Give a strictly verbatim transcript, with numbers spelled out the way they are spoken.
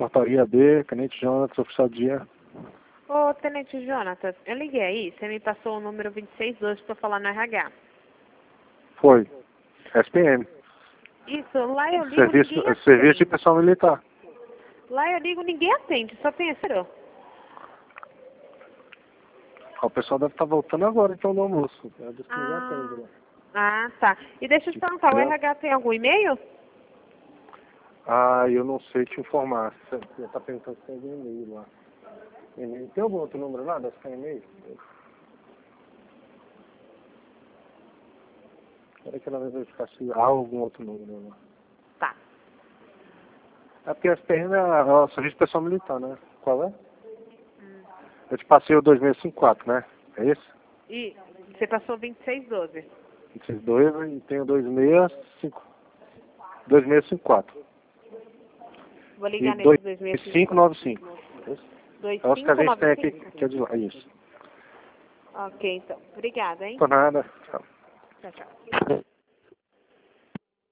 Portaria B, Tenente Jonas, oficial de dia. Ô, Tenente Jonatas, eu liguei aí, você me passou o número vinte e seis doze para falar no R H. Foi. S P M. Isso, lá eu ligo, Serviço, ninguém serviço de atende. pessoal militar. Lá eu ligo, ninguém atende, só tem esse. O pessoal deve estar voltando agora, então, no almoço. Eu disse que ninguém Ah, atende lá. ah, tá. E deixa eu te perguntar, o Não. R H tem algum e-mail? Ah, eu não sei te informar. Você está perguntando se tem algum e-mail lá. E-mail. Tem algum outro número lá? Deve ter e-mail? Espera que ela vai verificar se há algum outro número lá. Tá. É porque a S P M é o Serviço de Pessoal Militar, né? Qual é? Hum. Eu te passei o dois seis cinco quatro, né? É esse? E você passou vinte e seis doze. vinte e seis doze e tem o dois seis cinco dois seis cinco quatro. Vou ligar E nesse dois seis cinco nove cinco. dois É os que a cinco gente tem nove aqui, cinco. que é de lá. É isso. Ok, então. Obrigada, hein? Por nada. Tchau. Tchau, tchau.